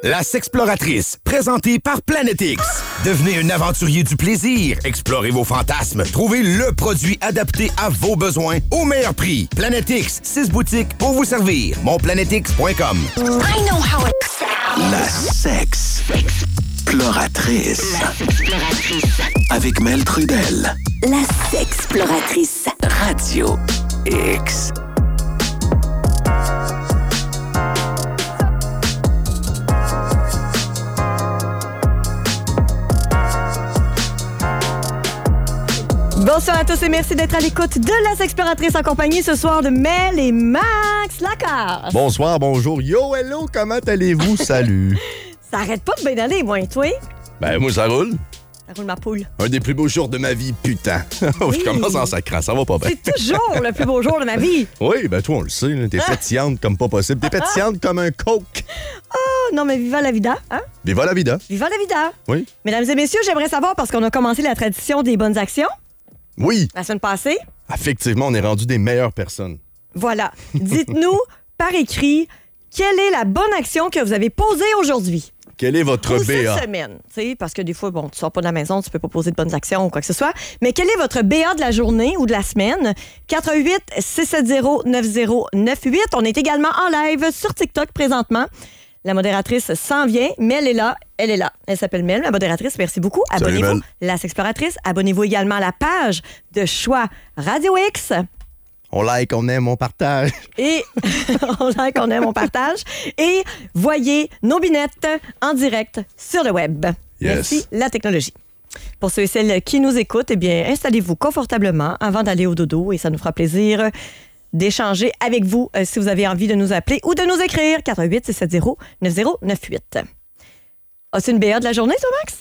La Sexploratrice, présentée par Planet X. Devenez un aventurier du plaisir. Explorez vos fantasmes. Trouvez le produit adapté à vos besoins au meilleur prix. Planet X, 6 boutiques pour vous servir. Monplanetx.com. I know how it sounds. La Sexploratrice. La Sexploratrice. Avec Mel Trudel. La Sexploratrice. Radio X. Bonsoir à tous et merci d'être à l'écoute de La Sexploratrice en compagnie ce soir de Mel et Max Lacasse. Bonsoir, bonjour. Yo, hello, comment allez-vous? Salut. Ça arrête pas de bien aller, moi, toi? Ben, moi, ça roule. Ça roule ma poule. Un des plus beaux jours de ma vie, putain. Oui. Je commence en sacrant, ça va pas bien. C'est toujours le plus beau jour de ma vie. Oui, ben toi, on le sait, là, t'es pétillante comme pas possible. T'es pétillante comme un coke. Oh, non, mais viva la vida, hein? Viva la vida. Viva la vida. Oui. Mesdames et messieurs, j'aimerais savoir, parce qu'on a commencé la tradition des bonnes actions Oui. la semaine passée. Effectivement, on est rendu des meilleures personnes. Voilà. Dites-nous par écrit quelle est la bonne action que vous avez posée aujourd'hui. Quel est votre Ou cette BA? semaine, tu sais, parce que des fois, bon, tu sors pas de la maison, tu peux pas poser de bonnes actions ou quoi que ce soit. Mais quel est votre BA de la journée ou de la semaine? 418-670-9098. On est également en live sur TikTok présentement. La modératrice s'en vient, mais elle est là. Elle est là. Elle s'appelle Mel, la modératrice. Merci beaucoup. Salut, Abonnez-vous, Mel. La Sexploratrice. Abonnez-vous également à la page de choix Radio X. On like, on aime, on partage. Et on like, on aime, on partage. Et voyez nos binettes en direct sur le web. Yes. Merci, la technologie. Pour ceux et celles qui nous écoutent, eh bien, installez-vous confortablement avant d'aller au dodo et ça nous fera plaisir d'échanger avec vous si vous avez envie de nous appeler ou de nous écrire. 418-670-9098. As-tu une BA de la journée, toi, Max?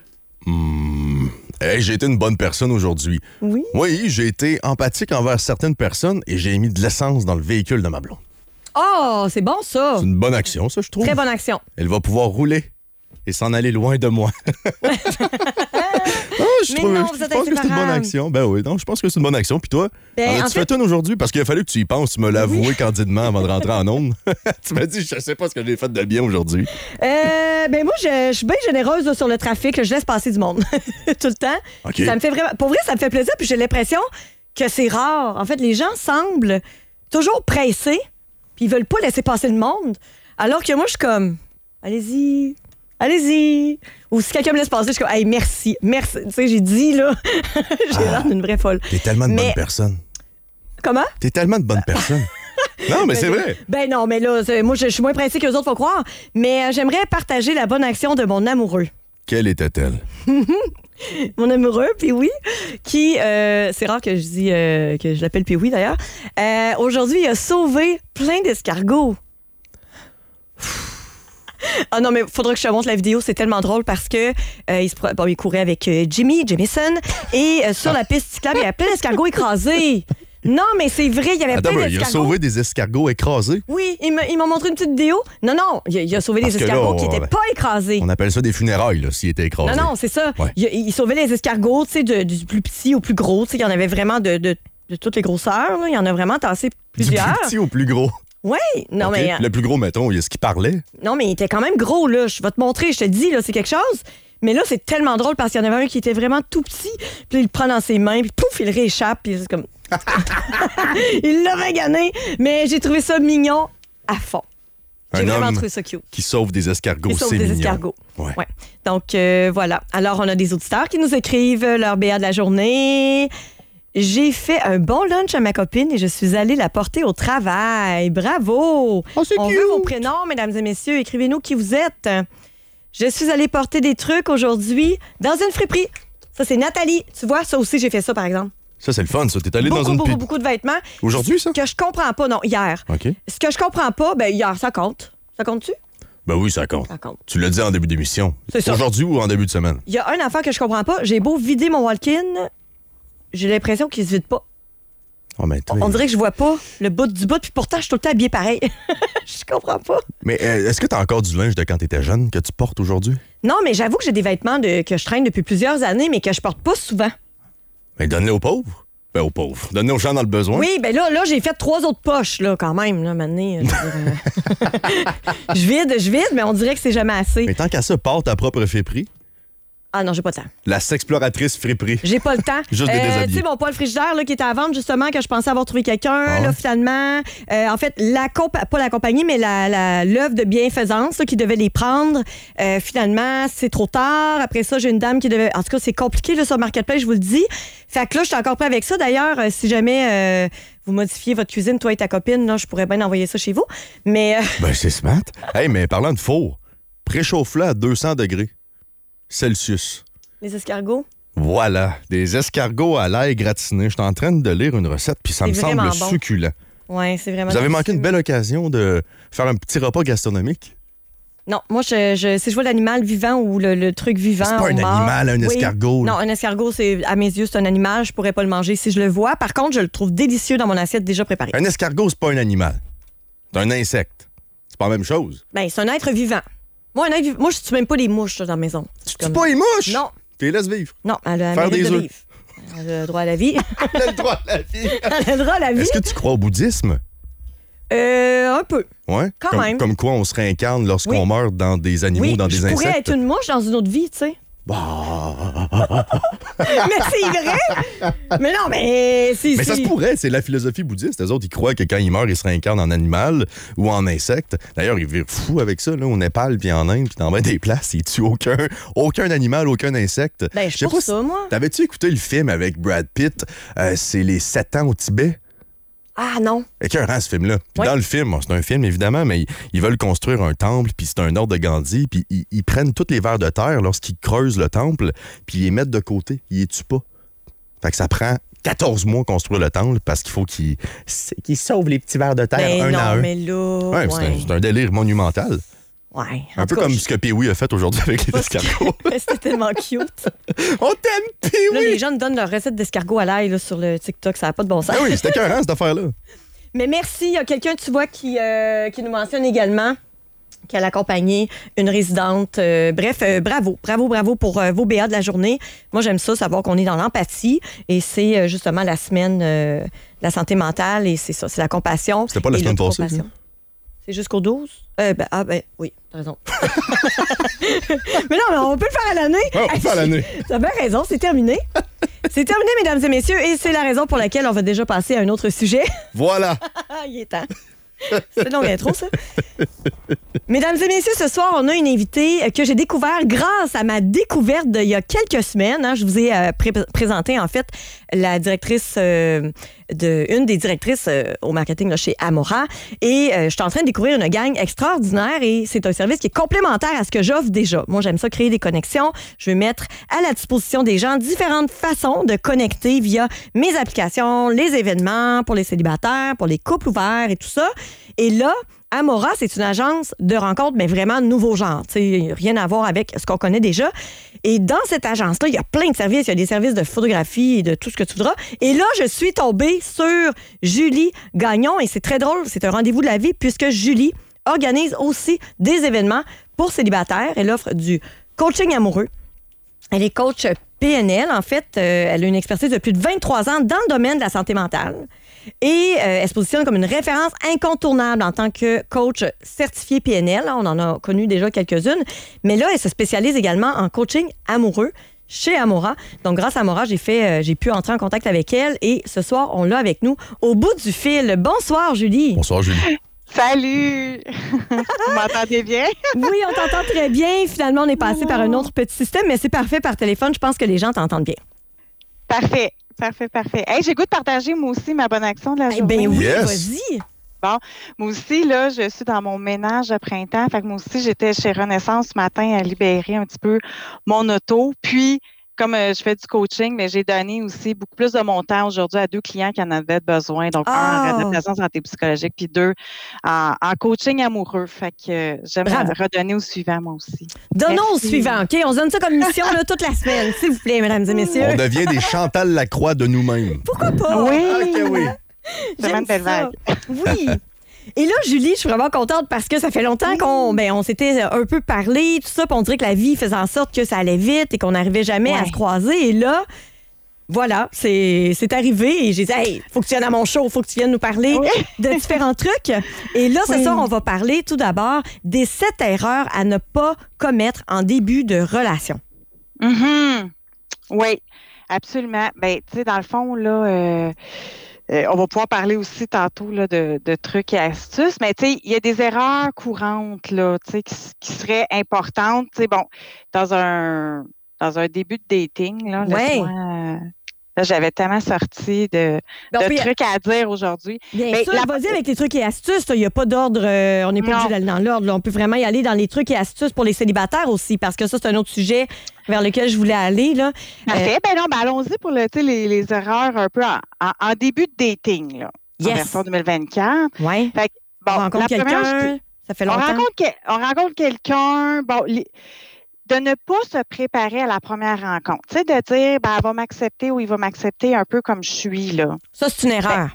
Hey, j'ai été une bonne personne aujourd'hui. Oui. Oui, j'ai été empathique envers certaines personnes et j'ai mis de l'essence dans le véhicule de ma blonde. Oh, c'est bon, ça. C'est une bonne action, ça, je trouve. Très bonne action. Elle va pouvoir rouler et s'en aller loin de moi. Je Mais trouve- non, je vous êtes pense que c'est une bonne inséparables. action. Ben oui, non, je pense que c'est une bonne action. Puis toi, Ben, en en as-tu fait une aujourd'hui? Parce qu'il a fallu que tu y penses, tu me l'avouer candidement avant de rentrer en ondes. Tu m'as dit, je sais pas ce que j'ai fait de bien aujourd'hui. Ben moi, je suis bien généreuse là, sur le trafic. Là, je laisse passer du monde tout le temps. OK. Ça me fait vraiment... Pour vrai, ça me fait plaisir. Puis j'ai l'impression que c'est rare. En fait, les gens semblent toujours pressés. Puis ils veulent pas laisser passer le monde. Alors que moi, je suis comme, allez-y. Allez-y! Ou si quelqu'un me laisse passer, je suis comme, hey, merci, merci. Tu sais, j'ai dit, là, j'ai l'air d'une vraie folle. T'es tellement de Mais- bonne personne. Comment? T'es tellement de bonne personne. Non, mais c'est vrai. Ben non, mais là, moi, je suis moins pressée que les autres, faut croire. Mais j'aimerais partager la bonne action de mon amoureux. Quelle était-elle? Mon amoureux, Pee-Wee, qui, c'est rare que je dis que je l'appelle Pee-Wee d'ailleurs, aujourd'hui, il a sauvé plein d'escargots. Ah non, mais faudra que je te montre la vidéo, c'est tellement drôle parce que il courait avec Jamison, et sur la piste cyclable, il y avait plein d'escargots écrasés. Non, mais c'est vrai, il y avait Attends, plein ben, il a d'escargots. sauvé des escargots écrasés. Oui, il m'a montré une petite vidéo. Non, il a sauvé Parce des que là, escargots qui on- n'étaient pas écrasés. On appelle ça des funérailles, là, s'ils étaient écrasés. Non, c'est ça. Ouais. Il sauvait les escargots, tu sais, du plus petit au plus gros. Tu sais, il y en avait vraiment de toutes les grosseurs. Là. Il y en a vraiment tassé Du plusieurs. plus petit au plus gros. Oui, non, OK? mais Le plus gros, mettons, est-ce qu'il parlait? non, mais il était quand même gros, là. Je vais te montrer, je te dis, là, c'est quelque chose. Mais là, c'est tellement drôle parce qu'il y en avait un qui était vraiment tout petit. Puis il le prend dans ses mains, puis pouf, il le rééchappe. Puis c'est comme... il l'a magané. Mais j'ai trouvé ça mignon à fond. J'ai Un vraiment homme trouvé ça cute. qui sauve des escargots, Ils sauvent c'est des mignon. escargots. Ouais. Ouais. Donc, voilà. Alors, on a des auditeurs qui nous écrivent leur BA de la journée. J'ai fait un bon lunch à ma copine et je suis allée la porter au travail. Bravo! Oh, c'est On cute! veut vos prénoms, mesdames et messieurs. Écrivez-nous qui vous êtes. Je suis allée porter des trucs aujourd'hui dans une friperie. Ça, c'est Nathalie. Tu vois, ça aussi, j'ai fait ça, par exemple. Ça, c'est le fun, ça. T'es allé dans une... Beaucoup de vêtements. Aujourd'hui, ça? Ce que je comprends pas, non, hier. OK. Ce que je comprends pas, ben hier, ça compte. Ça compte-tu? Ben oui, ça compte. Ça compte. Tu l'as dit en début d'émission. C'est ça. Aujourd'hui ou en début de semaine? Il y a un affaire que je comprends pas. J'ai beau vider mon walk-in, j'ai l'impression qu'il se vide pas. Oh, mais toi, On dirait que je vois pas le bout du bout, puis pourtant, je suis tout le temps habillée pareil. Je comprends pas. Mais est-ce que t'as encore du linge de quand t'étais jeune que tu portes aujourd'hui? Non, mais j'avoue que j'ai des vêtements que je traîne depuis plusieurs années, mais que je porte pas souvent. Ben donne-les aux pauvres. Ben, aux pauvres. Donner aux gens dans le besoin. Oui, ben là j'ai fait 3 autres poches, là, quand même, là, maintenant. Je vide, mais on dirait que c'est jamais assez. Mais tant qu'à ça, pars ta propre friperie. Ah non, j'ai pas le temps. La sexploratrice friperie. J'ai pas le temps. Juste des déshabillés. Tu sais, mon poêle frigidaire là, qui était à vendre, justement, que je pensais avoir trouvé quelqu'un, Ah ouais? là, finalement. En fait, pas la compagnie, mais l'œuvre de bienfaisance là, qui devait les prendre. Finalement, c'est trop tard. Après ça, j'ai une dame qui devait... En tout cas, c'est compliqué là, sur Marketplace, je vous le dis. Fait que là, je suis encore prêt avec ça. D'ailleurs, si jamais vous modifiez votre cuisine, toi et ta copine, là, je pourrais bien envoyer ça chez vous. Mais... Ben, c'est smart. Hey, mais parlant de four, préchauffe-le à 200 degrés Celsius. Les escargots? Voilà, des escargots à l'ail gratiné. Je suis en train de lire une recette, puis ça me C'est semble vraiment bon. succulent. Oui, c'est vraiment... Vous avez manqué délicieux. une belle occasion de faire un petit repas gastronomique? Non, moi, si je vois l'animal vivant ou le truc vivant. C'est pas un mort, animal, un escargot, là. Non, un escargot, à mes yeux, c'est un animal. Je pourrais pas le manger si je le vois. Par contre, je le trouve délicieux dans mon assiette déjà préparée. Un escargot, c'est pas un animal. C'est un insecte. C'est pas la même chose. Ben, c'est un être vivant. Moi, je tue même pas les mouches là, dans la maison. Tu tues pas les mouches? Non. Tu les laisses vivre. Non, elle a Faire le mérite des de œufs. vivre. Elle a le droit à la vie. Elle a le droit à la vie. Elle a le droit à la vie. Est-ce que tu crois au bouddhisme? Un peu. Ouais. Quand même. Comme quoi on se réincarne lorsqu'on Oui. meurt dans des animaux, Oui, dans des je pourrais insectes. être une mouche dans une autre vie, tu sais. Mais c'est vrai! Mais non, mais Mais ça se pourrait, c'est la philosophie bouddhiste. Eux autres, ils croient que quand ils meurent, ils se réincarnent en animal ou en insecte. D'ailleurs, ils virent fous avec ça, là, au Népal, puis en Inde, puis dans bien des places. Ils tuent aucun animal, aucun insecte. Ben, je sais suis pas pour ça, moi. T'avais-tu écouté le film avec Brad Pitt? C'est les 7 ans au Tibet? Ah non. Écœurant, ce film-là. Puis Ouais. dans le film, c'est un film, évidemment, mais ils veulent construire un temple, puis c'est un ordre de Gandhi, puis ils prennent tous les vers de terre lorsqu'ils creusent le temple, puis ils les mettent de côté. Ils les tuent pas. Fait que ça prend 14 mois construire le temple parce qu'il faut qu'ils sauvent les petits vers de terre Ben un non, à un. mais là... Ouais, c'est un délire monumental. Ouais. Un peu comme ce que Pee-Wee a fait aujourd'hui avec les escargots. C'était tellement cute. On t'aime, Là, Pee-Wee! les jeunes donnent leur recette d'escargot à l'ail là, sur le TikTok. Ça n'a pas de bon sens. Ah oui, c'était écœurant, cette affaire-là. Mais merci. Il y a quelqu'un, tu vois, qui nous mentionne également qu'elle a accompagné une résidente. Bravo pour vos BA de la journée. Moi, j'aime ça, savoir qu'on est dans l'empathie. Et c'est justement la semaine de la santé mentale. Et c'est ça, c'est la compassion. C'était pas la et semaine passée, l'autocompassion. C'est jusqu'au 12? Oui, t'as raison. Mais non, mais on peut le faire à l'année. Ouais, on peut faire à l'année. T'as bien raison, c'est terminé. C'est terminé, mesdames et messieurs, et c'est la raison pour laquelle on va déjà passer à un autre sujet. Voilà. Il est temps. C'est long intro, ça. Mesdames et messieurs, ce soir, on a une invitée que j'ai découvert grâce à ma découverte d'il y a quelques semaines. Hein. Je vous ai présenté, en fait, la directrice, une des directrices au marketing là, chez Amora. Et je suis en train de découvrir une gang extraordinaire et c'est un service qui est complémentaire à ce que j'offre déjà. Moi, j'aime ça créer des connexions. Je veux mettre à la disposition des gens différentes façons de connecter via mes applications, les événements pour les célibataires, pour les couples ouverts et tout ça. Et là, Amora, c'est une agence de rencontres, mais vraiment nouveau genre. T'sais, rien à voir avec ce qu'on connaît déjà. Et dans cette agence-là, il y a plein de services. Il y a des services de photographie et de tout ce que tu voudras. Et là, je suis tombée sur Julie Gagnon. Et c'est très drôle. C'est un rendez-vous de la vie puisque Julie organise aussi des événements pour célibataires. Elle offre du coaching amoureux. Elle est coach PNL. En fait, elle a une expertise de plus de 23 ans dans le domaine de la santé mentale. Et elle se positionne comme une référence incontournable en tant que coach certifié PNL. On en a connu déjà quelques-unes. Mais là, elle se spécialise également en coaching amoureux chez Amora. Donc, grâce à Amora, j'ai pu entrer en contact avec elle. Et ce soir, on l'a avec nous au bout du fil. Bonsoir, Julie. Bonsoir, Julie. Salut! Vous m'entendez bien? Oui, on t'entend très bien. Finalement, on est passé par un autre petit système, mais c'est parfait par téléphone. Je pense que les gens t'entendent bien. Parfait. Hey, j'ai goût de partager, moi aussi, ma bonne action de la journée. Ben oui, Yes. vas-y. Bon, moi aussi, là, je suis dans mon ménage de printemps. Fait que moi aussi, j'étais chez Renaissance ce matin à libérer un petit peu mon auto. Puis, comme je fais du coaching, mais j'ai donné aussi beaucoup plus de mon temps aujourd'hui à 2 clients qui en avaient besoin. Donc, un en réadaptation santé psychologique, puis 2 en coaching amoureux. Fait que j'aime redonner au suivant, moi aussi. Donnons au Merci. suivant, OK? On se donne ça comme mission là, toute la semaine, s'il vous plaît, mesdames et messieurs. On devient des Chantal Lacroix de nous-mêmes. Pourquoi pas? Oui! OK, oui. Vraiment une belle vague. Oui. Et là, Julie, je suis vraiment contente parce que ça fait longtemps qu'on s'était un peu parlé, tout ça, puis on dirait que la vie faisait en sorte que ça allait vite et qu'on n'arrivait jamais à se croiser. Et là, Voilà, c'est arrivé et j'ai dit, hey, faut que tu viennes à mon show, faut que tu viennes nous parler de différents trucs. Et là, ce soir, on va parler tout d'abord des 7 erreurs à ne pas commettre en début de relation. Oui, absolument. Ben, tu sais, dans le fond, là, on va pouvoir parler aussi tantôt là, de trucs et astuces, mais tu sais, il y a des erreurs courantes là, tu sais, qui seraient importantes. Tu sais, bon, dans un début de dating, là, là, j'avais tellement sorti de trucs à dire aujourd'hui. Bien sûr, vas-y avec les trucs et astuces. Il n'y a pas d'ordre. On n'est pas obligé d'aller dans l'ordre. Là. On peut vraiment y aller dans les trucs et astuces pour les célibataires aussi, parce que ça, c'est un autre sujet vers lequel je voulais aller. Là. Parfait. Allons-y pour les erreurs un peu en début de dating, là, en version 2024. Oui. On rencontre quelqu'un, ça fait longtemps. On rencontre quelqu'un. Bon, de ne pas se préparer à la première rencontre. Tu sais, de dire, elle va m'accepter ou il va m'accepter un peu comme je suis, là. Ça, c'est une erreur.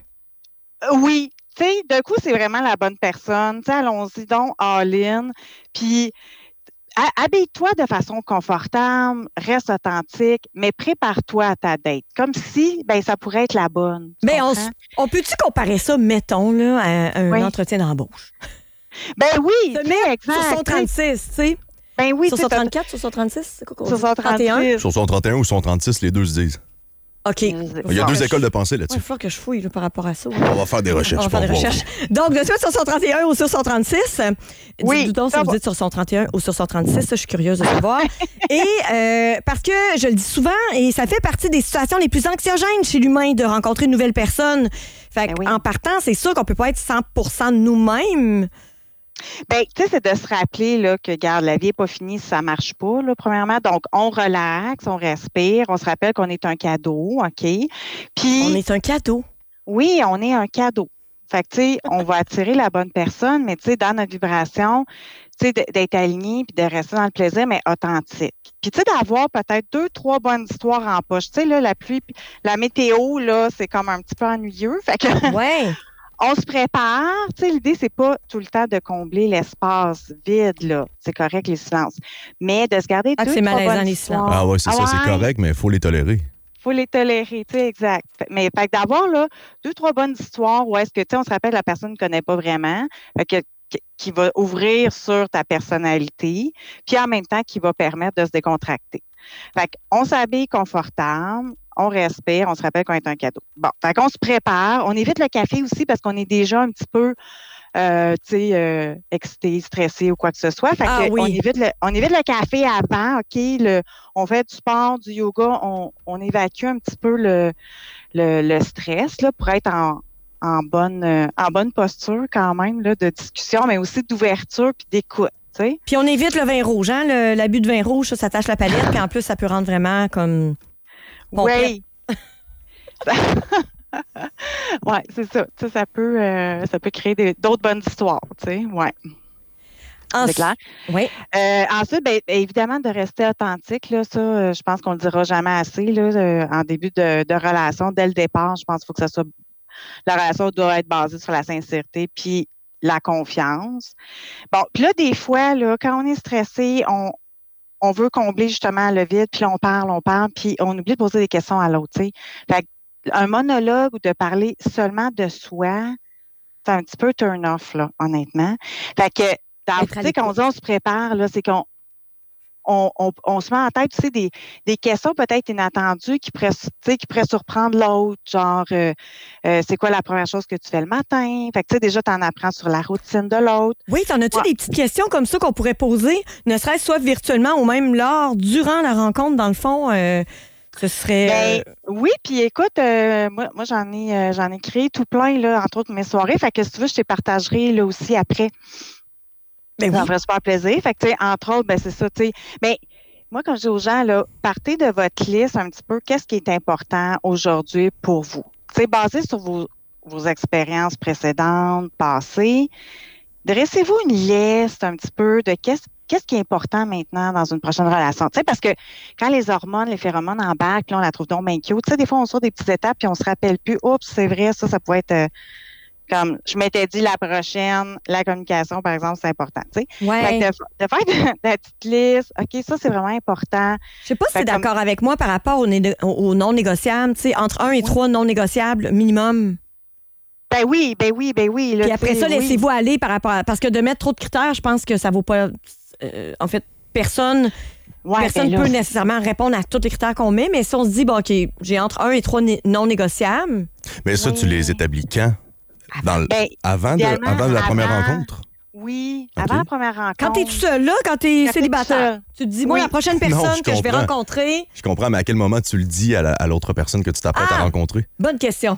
Oui. Tu sais, d'un coup, c'est vraiment la bonne personne. Tu sais, allons-y donc, all-in. Puis, habille-toi de façon confortable, reste authentique, mais prépare-toi à ta date. Comme si, ça pourrait être la bonne. Mais on peut-tu comparer ça, mettons, là, à un entretien d'embauche? Oui. Exact. Sur son 36, tu sais. Oui, sur son 34, sur son 36, c'est quoi? Sur son 31. Sur son 31 ou son 36, les deux se disent. OK. Il y a 2 écoles de pensée là-dessus. Il faut que je fouille là, par rapport à ça. On va faire des recherches. Donc, de suite sur son 31 ou sur son 36. Oui. Dites-nous donc si vous dites sur son 31 ou sur son 36. Ça, je suis curieuse de savoir. Et parce que je le dis souvent, et ça fait partie des situations les plus anxiogènes chez l'humain de rencontrer une nouvelle personne. Fait en partant, c'est sûr qu'on peut pas être 100% de nous-mêmes. Tu sais, c'est de se rappeler là, que, regarde, la vie n'est pas finie si ça ne marche pas, là, premièrement. Donc, on relaxe, on respire, on se rappelle qu'on est un cadeau, OK? Puis, on est un cadeau. Oui, on est un cadeau. Fait que, tu sais, on va attirer la bonne personne, mais, tu sais, dans notre vibration, tu sais, d'être aligné puis de rester dans le plaisir, mais authentique. Puis, tu sais, d'avoir peut-être 2-3 bonnes histoires en poche. Tu sais, là, la pluie, la météo, là, c'est comme un petit peu ennuyeux. Fait que... Ouais. On se prépare. Tu sais, l'idée, c'est pas tout le temps de combler l'espace vide, là. C'est correct, les silences. Mais de se garder deux, c'est malaisant, bonnes les silences. Ah ouais, c'est ça, c'est correct, mais il faut les tolérer. Il faut les tolérer, tu sais, exact. Mais fait que d'avoir, là, 2-3 bonnes histoires où est-ce que, tu sais, on se rappelle, la personne ne connaît pas vraiment, fait que, qui va ouvrir sur ta personnalité, puis en même temps, qui va permettre de se décontracter. Fait qu'on s'habille confortable, on respire, on se rappelle qu'on est un cadeau. Bon, fait qu'on se prépare, on évite le café aussi parce qu'on est déjà un petit peu, excité, stressé ou quoi que ce soit. Fait que on évite le café avant, OK, on fait du sport, du yoga, on évacue un petit peu le stress là, pour être en bonne posture quand même là, de discussion, mais aussi d'ouverture puis d'écoute. T'sais. Puis on évite le vin rouge, hein? L'abus de vin rouge, ça tâche la palette, puis en plus, ça peut rendre vraiment comme... Oui. Oui, c'est ça. Ça peut créer d'autres bonnes histoires, tu sais, ouais. C'est clair? Oui. Ensuite, évidemment, de rester authentique, là, ça, je pense qu'on le dira jamais assez, là, en début de relation. Dès le départ, je pense qu'il faut que ça soit... La relation doit être basée sur la sincérité, puis la confiance. Bon, puis là, des fois, là, quand on est stressé, on veut combler justement le vide, puis là, on parle, puis on oublie de poser des questions à l'autre, tu sais. Fait un monologue ou de parler seulement de soi, c'est un petit peu turn-off, là, honnêtement. Fait que, tu sais, quand on dit on se prépare, là, c'est qu'on se met en tête, tu sais, des questions peut-être inattendues qui pourraient surprendre l'autre, genre, c'est quoi la première chose que tu fais le matin? Fait que, tu sais, déjà, tu en apprends sur la routine de l'autre. Oui, t'en as-tu des petites questions comme ça qu'on pourrait poser, ne serait-ce soit virtuellement ou même durant la rencontre, dans le fond, ce serait... oui, puis écoute, moi j'en ai créé tout plein, là, entre autres mes soirées, fait que si tu veux, je te partagerai, là, aussi après. Ça me ferait super plaisir. Fait que, tu sais, entre autres, c'est ça, tu sais. Mais moi, quand je dis aux gens, là, partez de votre liste un petit peu, qu'est-ce qui est important aujourd'hui pour vous? Tu sais, basé sur vos expériences précédentes, passées, dressez-vous une liste un petit peu de qu'est-ce qui est important maintenant dans une prochaine relation. Tu sais, parce que quand les hormones, les phéromones embarquent, là, on la trouve donc bien cute. Tu sais, des fois, on sort des petites étapes puis on se rappelle plus, oups, c'est vrai, ça pouvait être... Comme je m'étais dit la prochaine, la communication, par exemple, c'est important. Tu sais. Ouais. Fait que de faire la petite liste, OK, ça, c'est vraiment important. Je sais pas si tu es Fait comme- d'accord avec moi par rapport aux non négociables, tu sais, entre 1 et 3 non négociables minimum. Ben oui. Là, Puis après tu sais, ça, oui. laissez-vous aller par rapport à... Parce que de mettre trop de critères, je pense que ça vaut pas... en fait, personne Ouais, ne ben là, peut nécessairement répondre à tous les critères qu'on met, mais si on se dit, bon, OK, j'ai entre 1 et 3 non négociables, Mais ça, tu les établis quand? Ben, Avant idéalement, de la première avant. rencontre? Oui, OK. avant la première rencontre. quand t'es tout seul, là, quand t'es Quand t'es célibataire, tout seul. tu te dis, moi, Oui. la prochaine personne Non, je que je vais comprends. rencontrer, Je comprends, mais à quel moment tu le dis à l'autre personne que tu t'apprêtes à rencontrer? bonne question.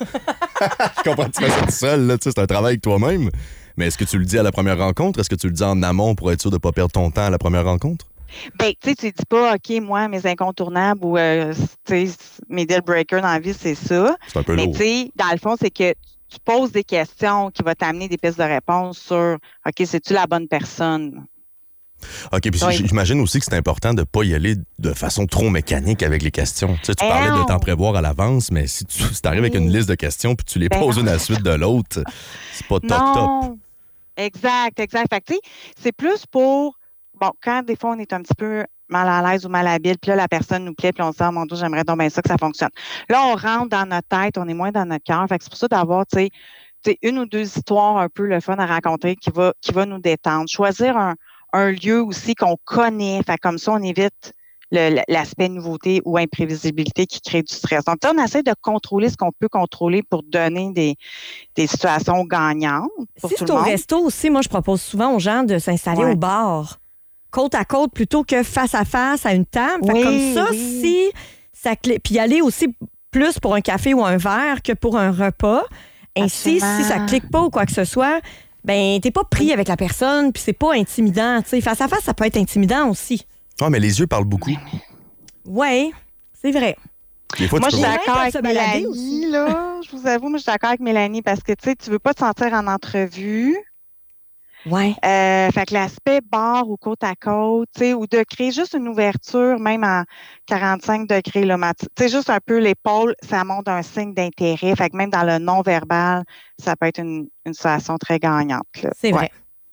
Je comprends que tu fais ça tout seul, là, tu sais, c'est un travail avec toi-même. Mais est-ce que tu le dis à la première rencontre? Est-ce que tu le dis en amont pour être sûr de ne pas perdre ton temps à la première rencontre? Ben, tu sais, tu dis pas, OK, moi, mes incontournables ou, tu sais, mes deal breakers dans la vie, c'est ça. C'est un peu Mais lourd. tu sais, dans le fond, c'est que tu poses des questions qui vont t'amener des pistes de réponse sur, OK, c'est-tu la bonne personne? OK, puis Oui. j'imagine aussi que c'est important de ne pas y aller de façon trop mécanique avec les questions. Tu sais, tu parlais de non. t'en prévoir à l'avance, mais si tu arrives avec une liste de questions puis tu les Ben poses non. une à la suite de l'autre, c'est pas top. Non. Exact. Fait que, tu sais, c'est plus pour, bon, quand des fois, on est un petit peu mal à l'aise ou mal habile, puis là, la personne nous plaît, puis on se dit, oh mon Dieu, j'aimerais donc bien ça que ça fonctionne. Là, on rentre dans notre tête, on est moins dans notre cœur. Fait que c'est pour ça d'avoir, tu sais, une ou deux histoires un peu le fun à raconter qui va nous détendre. Choisir un lieu aussi qu'on connaît. Fait que comme ça, on évite l'aspect nouveauté ou imprévisibilité qui crée du stress. Donc, on essaie de contrôler ce qu'on peut contrôler pour donner des situations gagnantes pour Si tout c'est le au monde. resto aussi, moi, je propose souvent aux gens de s'installer Ouais. au bar, côte à côte, plutôt que face à face à une table. Fait que Oui, comme ça, oui. si ça puis aller aussi plus pour un café ou un verre que pour un repas. Ainsi, Absolument. si ça clique pas ou quoi que ce soit, ben t'es pas pris avec la personne, puis c'est pas intimidant. T'sais. Face à face, ça peut être intimidant aussi. Ah, mais les yeux parlent beaucoup. Ouais, c'est vrai. Des fois, Moi, tu je peux suis voir- d'accord peuvent avec se balader Mélanie, aussi. là. Je vous avoue, moi, je suis d'accord avec Mélanie parce que, tu sais, tu veux pas te sentir en entrevue. Ouais. Fait que l'aspect bar ou côte à côte, tu sais, ou de créer juste une ouverture, même à 45 degrés, là, tu sais, juste un peu l'épaule, ça montre un signe d'intérêt. Fait que même dans le non-verbal, ça peut être une situation très gagnante, là. C'est vrai.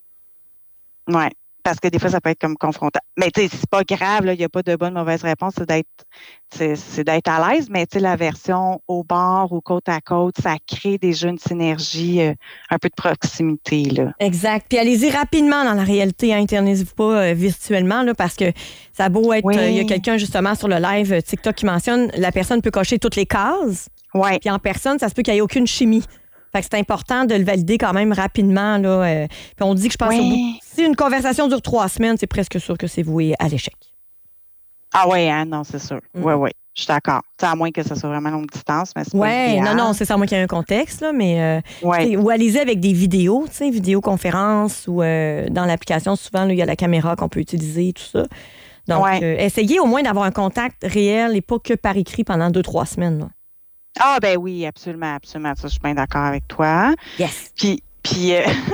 Ouais. Parce que des fois, ça peut être comme confrontant. Mais tu sais, c'est pas grave, là, il n'y a pas de bonne mauvaise réponse, c'est d'être à l'aise, mais tu sais, la version au bar ou côte à côte, ça crée déjà une synergie, un peu de proximité, là. Exact. Puis allez-y rapidement dans la réalité. Internez-vous pas virtuellement là, parce que ça a beau être. Oui. Il y a quelqu'un justement sur le live TikTok qui mentionne la personne peut cocher toutes les cases. Ouais. Puis en personne, ça se peut qu'il n'y ait aucune chimie. Fait que c'est important de le valider quand même rapidement. Là, puis on dit que je pense Oui. au bout. Si une conversation dure 3 semaines, c'est presque sûr que c'est voué à l'échec. Ah ouais, hein, non, c'est sûr. Mm. Oui. Je suis d'accord. Tu sais, à moins que ce soit vraiment longue distance, mais c'est pas Ouais, idéal. non, c'est ça, moi qu'il y a un contexte, là, mais Ouais. ou allez-y avec des vidéos, tu sais, vidéoconférence ou dans l'application, souvent, là, il y a la caméra qu'on peut utiliser, tout ça. Donc, Ouais. essayez au moins d'avoir un contact réel et pas que par écrit pendant 2-3 semaines. Là. Ah ben oui, absolument. Ça, je suis bien d'accord avec toi. Yes. Puis tu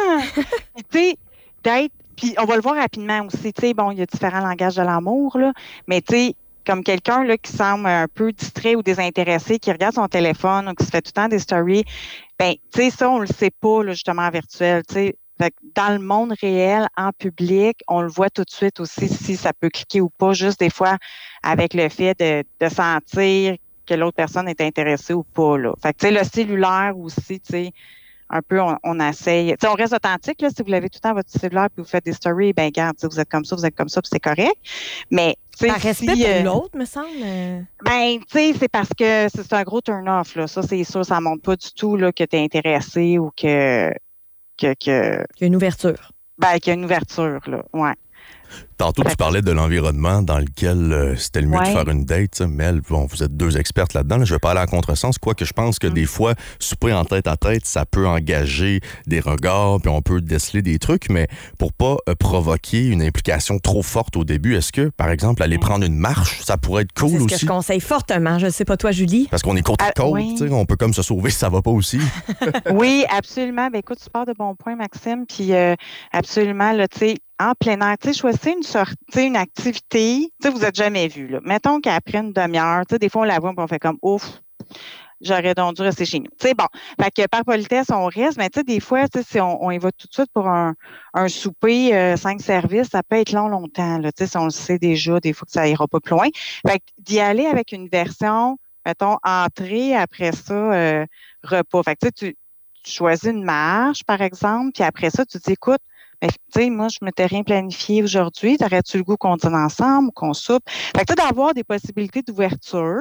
sais, puis on va le voir rapidement aussi, tu sais, bon, il y a différents langages de l'amour, là, mais tu sais, comme quelqu'un là qui semble un peu distrait ou désintéressé, qui regarde son téléphone ou qui se fait tout le temps des stories, ben, tu sais, ça, on le sait pas, là, justement, en virtuel, tu sais. Fait que dans le monde réel, en public, on le voit tout de suite aussi si ça peut cliquer ou pas, juste des fois avec le fait de sentir que l'autre personne est intéressée ou pas, là. Fait que, tu sais, le cellulaire aussi, tu sais, un peu, on essaye. Tu sais, on reste authentique, là, si vous l'avez tout le temps votre cellulaire puis vous faites des stories, ben, regarde, vous êtes comme ça, puis c'est correct. Mais, tu sais, Par respect si, pour l'autre, me semble. ben, tu sais, c'est parce que c'est un gros turn-off, là. Ça, c'est sûr, ça montre pas du tout, là, que tu es intéressé ou que Il y a une ouverture. ben, qu'il y a une ouverture, là. Ouais. Tantôt, tu parlais de l'environnement dans lequel c'était le mieux de Ouais. faire une date. Ça. Mel, bon, vous êtes deux expertes là-dedans. Là, je vais pas aller à contresens, quoique je pense que des fois, souper en tête à tête, ça peut engager des regards, puis on peut déceler des trucs, mais pour pas provoquer une implication trop forte au début, est-ce que, par exemple, aller prendre une marche, ça pourrait être C'est cool ce que aussi? je conseille fortement. Je ne sais pas toi, Julie. Parce qu'on est côte à côte, oui. tu sais, on peut comme se sauver si ça va pas aussi. Oui, absolument. Ben, écoute, tu pars de bons points, Maxime. Puis, absolument, là, tu sais, en plein air, tu sais, choisissez une sortie, une activité, tu sais, vous n'êtes jamais vu, là. Mettons qu'après une demi-heure, tu sais, des fois, on la voit et on fait comme, ouf, j'aurais donc dû rester chez nous. Tu sais, bon, fait que par politesse, on reste, mais tu sais, des fois, tu sais, si on y va tout de suite pour un souper, 5 services, ça peut être longtemps, là, tu sais, si on le sait déjà, des fois que ça ira pas plus loin. Fait que d'y aller avec une version, mettons, entrée, après ça, repas. Fait que tu choisis une marche, par exemple, puis après ça, tu te dis, écoute, ben, tu sais, moi, je ne m'étais rien planifié aujourd'hui. T'aurais-tu le goût qu'on dîne ensemble ou qu'on soupe? Fait que tu sais, d'avoir des possibilités d'ouverture.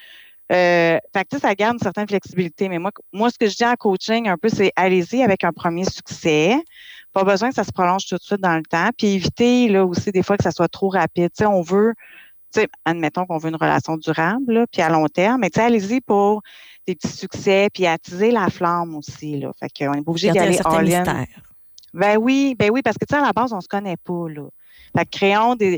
Fait que ça garde une certaine flexibilité. Mais moi, ce que je dis en coaching un peu, c'est allez-y avec un premier succès. Pas besoin que ça se prolonge tout de suite dans le temps. Puis éviter là aussi des fois que ça soit trop rapide. Tu sais, on veut, tu sais, admettons qu'on veut une relation durable, là, puis à long terme, mais tu sais, allez-y pour des petits succès, puis attiser la flamme aussi. Là. Fait qu'on n'est pas obligé d'y aller all-in. Ben oui, parce que tu sais, à la base, on se connaît pas, là. Fait que créons des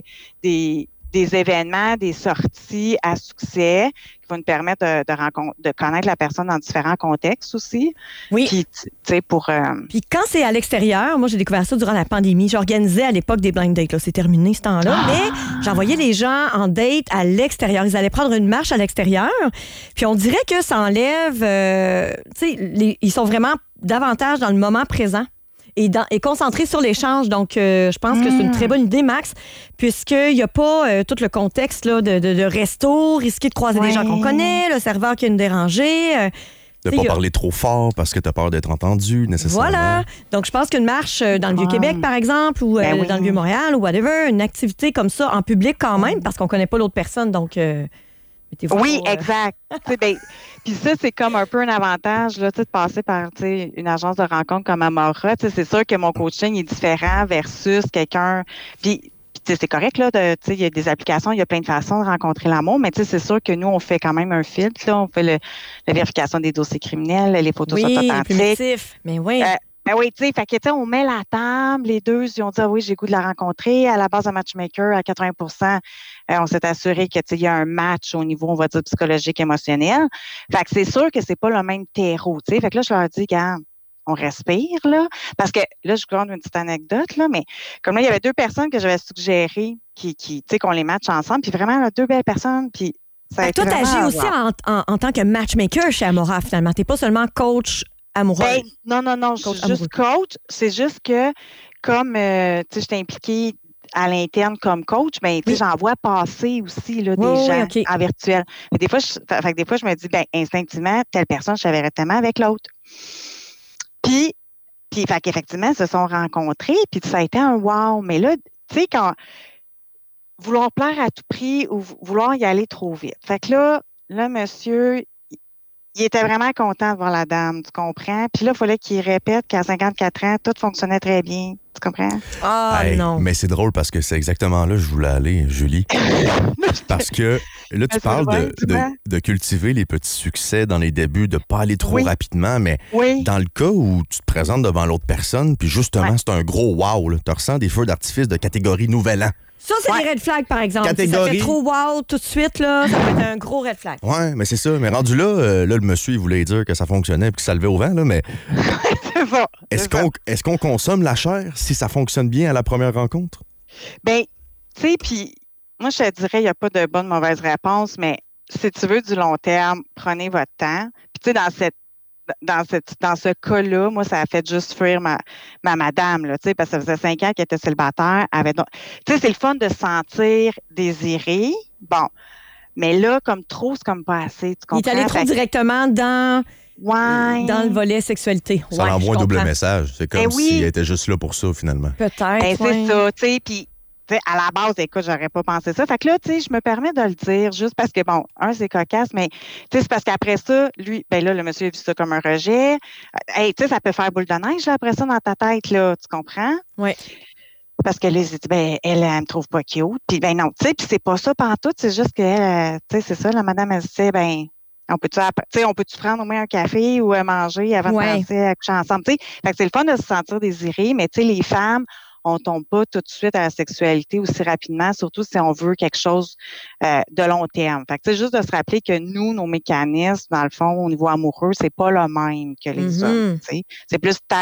événements, des sorties à succès qui vont nous permettre de connaître la personne dans différents contextes aussi. Oui. Puis, tu sais, pour... Puis quand c'est à l'extérieur, moi, j'ai découvert ça durant la pandémie. J'organisais à l'époque des blind dates. Là. C'est terminé ce temps-là. Mais j'envoyais les gens en date à l'extérieur. Ils allaient prendre une marche à l'extérieur. Puis on dirait que ça enlève... tu sais, ils sont vraiment davantage dans le moment présent. Et concentré sur l'échange. Donc, je pense que c'est une très bonne idée, Max, puisqu'il n'y a pas tout le contexte là, de resto, risquer de croiser des gens qu'on connaît, le serveur qui a une dérangée. De ne pas parler trop fort parce que tu as peur d'être entendu, nécessairement. Voilà. Donc, je pense qu'une marche dans le Vieux-Québec, par exemple, ou dans le Vieux-Montréal, ou whatever, une activité comme ça, en public quand même, parce qu'on ne connaît pas l'autre personne. Donc, oui, exact. Puis ça, c'est comme un peu un avantage là, de passer par une agence de rencontre comme Amora. C'est sûr que mon coaching est différent versus quelqu'un. Puis c'est correct, là, il y a des applications, il y a plein de façons de rencontrer l'amour, mais c'est sûr que nous, on fait quand même un filtre. Là, on fait la vérification des dossiers criminels, les photos sont authentiques. Mais oui. Ben oui, tu sais, fait que, on met la table, les deux, ils ont dit, ah oui, j'ai le goût de la rencontrer. À la base, un matchmaker, à 80 on s'est assuré que, il y a un match au niveau, on va dire, psychologique, émotionnel. Fait que c'est sûr que c'est pas le même terreau, tu sais. Fait que là, je leur dis, regarde, on respire, là. Parce que, là, je vous raconte une petite anecdote, là, mais comme là, il y avait 2 personnes que j'avais suggérées tu sais, qu'on les matche ensemble, puis vraiment, là, 2 belles personnes, puis ça a été toi, t'agis aussi en tant que matchmaker chez Amora, finalement. T'es pas seulement coach amoureux. Non, je suis juste coach. C'est juste que, comme, tu sais, je suis impliquée à l'interne comme coach, mais tu sais, j'en vois passer aussi là, des gens en virtuel. Mais des fois, je me dis, instinctivement, telle personne, je la verrais tellement avec l'autre. Puis, fait qu'effectivement, ils se sont rencontrés, puis ça a été un wow. Mais là, tu sais, quand vouloir plaire à tout prix ou vouloir y aller trop vite. Fait que là, monsieur, il était vraiment content de voir la dame, tu comprends? Puis là, il fallait qu'il répète qu'à 54 ans, tout fonctionnait très bien. Tu comprends? Non. Mais c'est drôle parce que c'est exactement là que je voulais aller, Julie. Parce que là, tu parles de cultiver les petits succès dans les débuts, de ne pas aller trop rapidement, mais dans le cas où tu te présentes devant l'autre personne, puis justement, c'est un gros wow, tu ressens des feux d'artifice de catégorie Nouvel An. Ça, c'est des red flags, par exemple. Si ça fait trop wow tout de suite, là, ça peut être un gros red flag. Oui, mais c'est ça. Mais rendu là, le monsieur, il voulait dire que ça fonctionnait et que ça levait au vent, là, mais... c'est ça. Est-ce qu'on consomme la chair si ça fonctionne bien à la première rencontre? Bien, tu sais, puis moi, je te dirais, il n'y a pas de bonne mauvaise réponse, mais si tu veux du long terme, prenez votre temps. Puis tu sais, dans ce cas-là, moi, ça a fait juste fuir ma madame, là, parce que ça faisait 5 ans qu'elle était célibataire. Tu sais, c'est le fun de se sentir désiré. Bon. Mais là, comme trop, c'est comme pas assez. Tu comprends? Il est allé trop directement dans le volet sexualité. Ça l'envoie un double message. C'est comme s'il était juste là pour ça, finalement. Peut-être. C'est ça, tu sais, puis à la base, écoute, j'aurais pas pensé ça. Fait que là, tu sais, je me permets de le dire juste parce que, bon, c'est cocasse, mais, tu sais, c'est parce qu'après ça, lui, là, le monsieur a vu ça comme un rejet. Hey, tu sais, ça peut faire boule de neige, là, après ça, dans ta tête, là, tu comprends? Oui. Parce que là, il dit, elle me trouve pas cute. Puis, non, tu sais, puis c'est pas ça pantoute, c'est juste que, tu sais, c'est ça, la madame, elle se dit, on peut-tu prendre au moins un café ou manger avant de penser à coucher ensemble, tu sais? Fait que c'est le fun de se sentir désiré, mais, tu sais, les femmes, on tombe pas tout de suite à la sexualité aussi rapidement, surtout si on veut quelque chose de long terme. Fait que c'est juste de se rappeler que nous, nos mécanismes, dans le fond, au niveau amoureux, c'est pas le même que les hommes. T'sais. C'est plus tête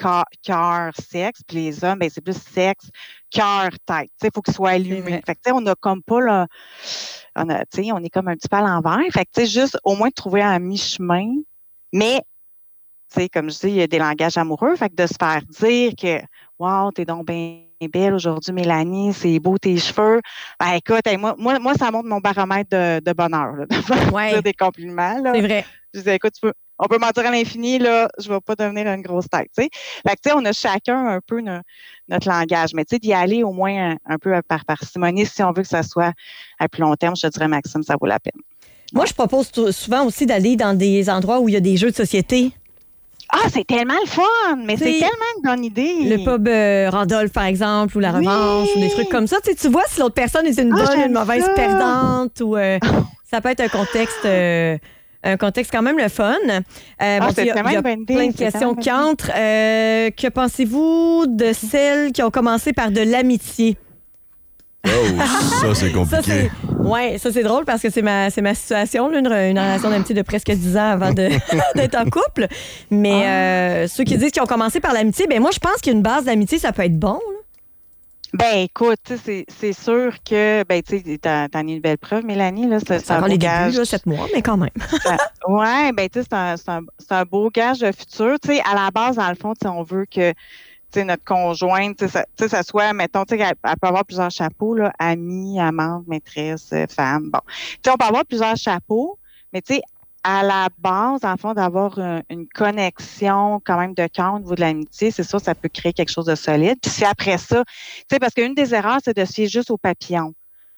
cœur, sexe, puis les hommes, ben, c'est plus sexe, cœur, tête. Il faut qu'ils soient allumés. Fait que, on n'a comme pas là, on est comme un petit peu à l'envers. Fait que, juste au moins de trouver un mi-chemin, mais comme je dis, il y a des langages amoureux. Fait que de se faire dire que wow, t'es donc bien belle aujourd'hui, Mélanie, c'est beau tes cheveux. Ben écoute, moi, ça montre mon baromètre de bonheur, là, de faire dire des compliments. Là. C'est vrai. Je disais, écoute, on peut mentir à l'infini, là, je ne vais pas devenir une grosse tête. T'sais. Fait que, on a chacun un peu notre langage, mais d'y aller au moins un peu par parcimonie, si on veut que ça soit à plus long terme, je te dirais, Maxime, ça vaut la peine. Moi, je propose souvent aussi d'aller dans des endroits où il y a des jeux de société. Ah, c'est tellement le fun, mais c'est tellement une bonne idée. Le pub Randolph, par exemple, ou la revanche, ou des trucs comme ça. Tu vois si l'autre personne est une bonne ou une mauvaise perdante, ou ça peut être un contexte quand même le fun. C'est il y a bonne idée, plein de questions qui entrent. Que pensez-vous de celles qui ont commencé par de l'amitié? Oh, ça, c'est compliqué. Ça, c'est drôle parce que c'est ma situation, là, une relation d'amitié de presque 10 ans avant d'être en couple. Mais ceux qui disent qu'ils ont commencé par l'amitié, ben moi, je pense qu'une base d'amitié, ça peut être bon. Là. Ben écoute, c'est sûr que t'en es une belle preuve, Mélanie. Là, c'est un beau gage. Débuts, 7 mois, mais quand même. C'est un beau gage de futur. T'sais, à la base, dans le fond, on veut que notre conjointe, ça soit, mettons, elle peut avoir plusieurs chapeaux, là, amie, amante, maîtresse, femme. Bon. On peut avoir plusieurs chapeaux, mais à la base, en fond, d'avoir une connexion quand même de cœur au niveau de l'amitié, c'est sûr, ça peut créer quelque chose de solide. Puis c'est après ça, parce qu'une des erreurs, c'est de se fier juste aux papillons.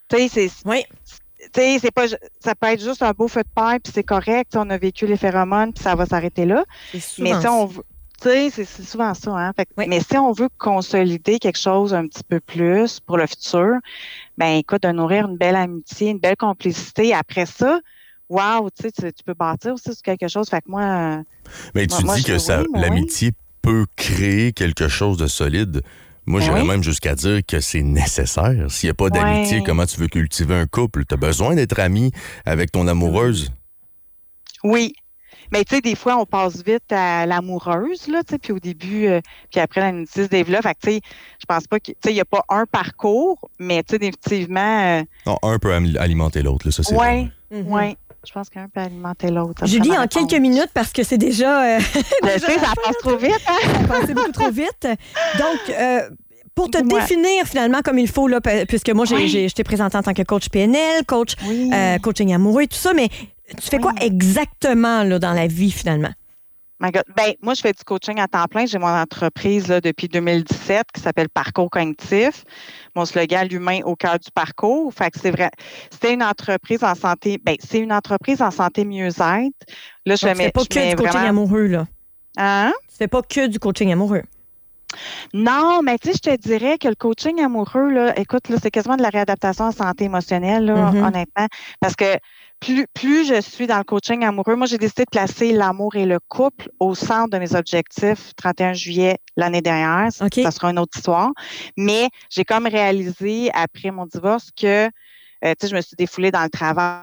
C'est pas, ça peut être juste un beau feu de paille, puis c'est correct, on a vécu les phéromones, puis ça va s'arrêter là. Mais si on veut... c'est souvent ça. Hein? Mais si on veut consolider quelque chose un petit peu plus pour le futur, ben écoute, de nourrir une belle amitié, une belle complicité. Après ça, wow, tu peux bâtir aussi sur quelque chose. Fait que moi... Mais tu dis que l'amitié peut créer quelque chose de solide. Moi, j'irais même jusqu'à dire que c'est nécessaire. S'il n'y a pas d'amitié, comment tu veux cultiver un couple? Tu as besoin d'être ami avec ton amoureuse. Oui. Mais tu sais, des fois, on passe vite à l'amoureuse, là, tu sais, puis au début, puis après, l'amitié se développe. Fait que, tu sais, je pense pas qu'il n'y a pas un parcours, mais tu sais, définitivement... Non, un peut alimenter l'autre, là, ça, c'est vrai. Oui. Je pense qu'un peut alimenter l'autre. Julie, en quelques minutes, parce que c'est déjà... je sais, ça passe trop vite, hein? Ça passe beaucoup trop vite. Donc... pour te définir finalement comme il faut, là, puisque moi, je t'ai présenté en tant que coach PNL, coach coaching amoureux et tout ça, mais tu fais quoi exactement là, dans la vie finalement? My God. Ben, moi, je fais du coaching à temps plein. J'ai mon entreprise là, depuis 2017 qui s'appelle Parcours Cognitif. Mon slogan, l'humain au cœur du parcours. Fait que c'est vrai. C'était une entreprise en santé. Ben, c'est une entreprise en santé mieux-être. Là, je fais pas que du coaching amoureux, là. Hein? C'est pas que du coaching amoureux. Non, mais tu sais, je te dirais que le coaching amoureux, là, écoute, là, c'est quasiment de la réadaptation en santé émotionnelle, là, honnêtement. Parce que plus je suis dans le coaching amoureux, moi, j'ai décidé de placer l'amour et le couple au centre de mes objectifs 31 juillet l'année dernière. Ça sera une autre histoire. Mais j'ai comme réalisé, après mon divorce, que, tu sais, je me suis défoulée dans le travail.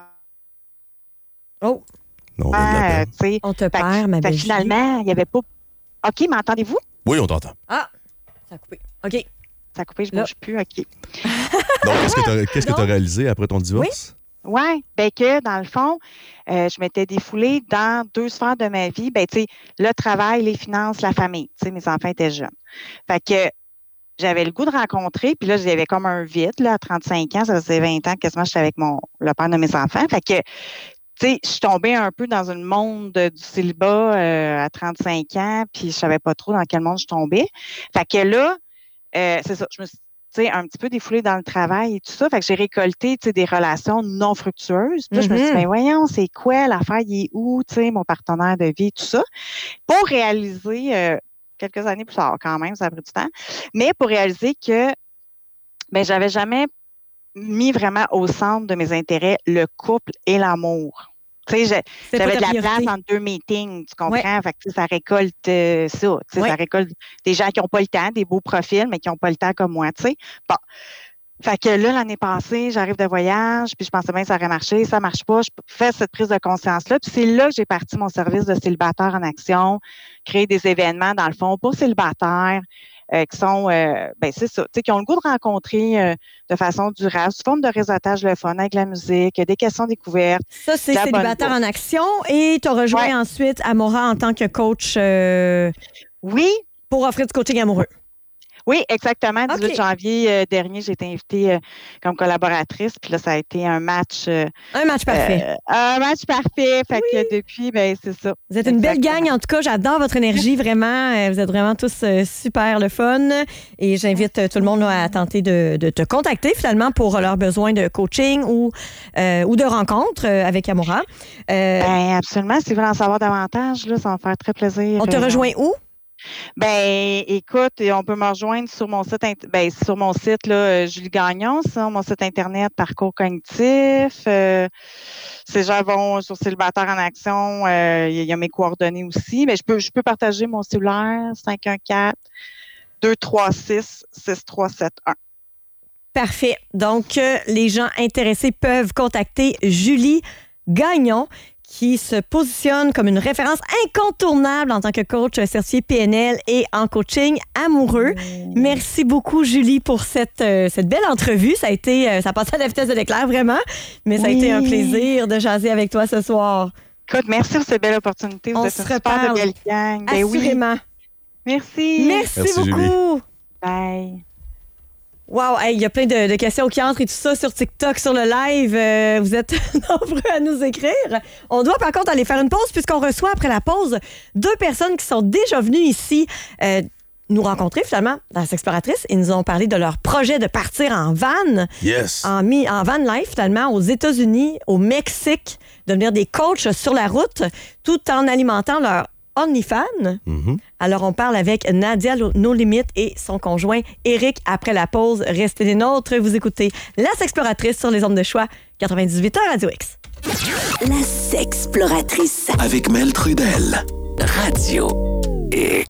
Oh! Non, on te perd, ma belle. Finalement, il n'y avait pas... OK, m'entendez-vous? Oui, on t'entend. Ah! Ça a coupé. OK. Ça a coupé, je ne bouge plus. OK. Donc, qu'est-ce que tu as réalisé après ton divorce? Oui, bien que, dans le fond, je m'étais défoulée dans 2 sphères de ma vie. Ben, tu sais, le travail, les finances, la famille. Tu sais, mes enfants étaient jeunes. Fait que j'avais le goût de rencontrer, puis là, j'avais comme un vide, là, à 35 ans, ça faisait 20 ans quasiment, j'étais avec le père de mes enfants. Fait que, tu sais, je suis tombée un peu dans un monde du célibat à 35 ans, puis je savais pas trop dans quel monde je tombais. Fait que là, c'est ça, je me suis un petit peu défoulée dans le travail et tout ça. Fait que j'ai récolté des relations non fructueuses. Puis là, je me suis dit, ben voyons, c'est quoi l'affaire, il est où, mon partenaire de vie, tout ça. Pour réaliser, quelques années plus tard quand même, ça a pris du temps, mais pour réaliser que ben j'avais jamais mis vraiment au centre de mes intérêts le couple et l'amour. Tu sais, j'avais de la place entre 2 meetings, tu comprends? Ouais. Fait que ça récolte ça. Ça récolte des gens qui n'ont pas le temps, des beaux profils, mais qui n'ont pas le temps comme moi, tu sais. Bon. Fait que là, l'année passée, j'arrive de voyage, puis je pensais bien que ça aurait marché, ça marche pas. Je fais cette prise de conscience-là, puis c'est là que j'ai parti mon service de célibataire en action, créer des événements, dans le fond, pour célibataires qui sont, c'est ça, tu sais, qui ont le goût de rencontrer de façon durable, sous forme de réseautage le fun, avec la musique, des questions découvertes. Ça, c'est Célibataire en action. Et tu as rejoint ensuite Amora en tant que coach oui. Pour offrir du coaching amoureux. Oui, exactement. 18 janvier dernier, j'ai été invitée comme collaboratrice. Puis là, ça a été un match. Un match parfait. Un match parfait. Fait que depuis, c'est ça. Vous êtes une belle gang. En tout cas, j'adore votre énergie, vraiment. Vous êtes vraiment tous super le fun. Et j'invite tout le monde là, à tenter de te contacter finalement pour leurs besoins de coaching ou de rencontres avec Amora. Absolument. Si vous voulez en savoir davantage, là, ça va me faire très plaisir. On te rejoint où? Écoute, on peut me rejoindre sur mon site, là, Julie Gagnon, mon site internet Parcours Cognitif. Ces gens vont sur Célibataire en action, il y a mes coordonnées aussi. Mais je peux partager mon cellulaire 514-236-6371. Parfait. Donc, les gens intéressés peuvent contacter Julie Gagnon, qui se positionne comme une référence incontournable en tant que coach certifié PNL et en coaching amoureux. Merci beaucoup, Julie, pour cette belle entrevue. Ça a passé à la vitesse de l'éclair, vraiment, mais ça a été un plaisir de jaser avec toi ce soir. Écoute, merci pour cette belle opportunité. Vous êtes une super belle gang. Assurément. Merci. Merci beaucoup. Julie. Bye. Wow, il y a plein de questions qui entrent et tout ça sur TikTok, sur le live. Vous êtes nombreux à nous écrire. On doit par contre aller faire une pause puisqu'on reçoit après la pause 2 personnes qui sont déjà venues ici nous rencontrer finalement dans Sexploratrice. Ils nous ont parlé de leur projet de partir en van. Yes. En van life finalement aux États-Unis, au Mexique, devenir des coachs sur la route tout en alimentant leur OnlyFans. Mm-hmm. Alors, on parle avec Nadia No Limit et son conjoint Éric après la pause. Restez des nôtres. Vous écoutez La Sexploratrice sur les ondes de choix 98 heures Radio X. La Sexploratrice. Avec Mel Trudel. Radio X.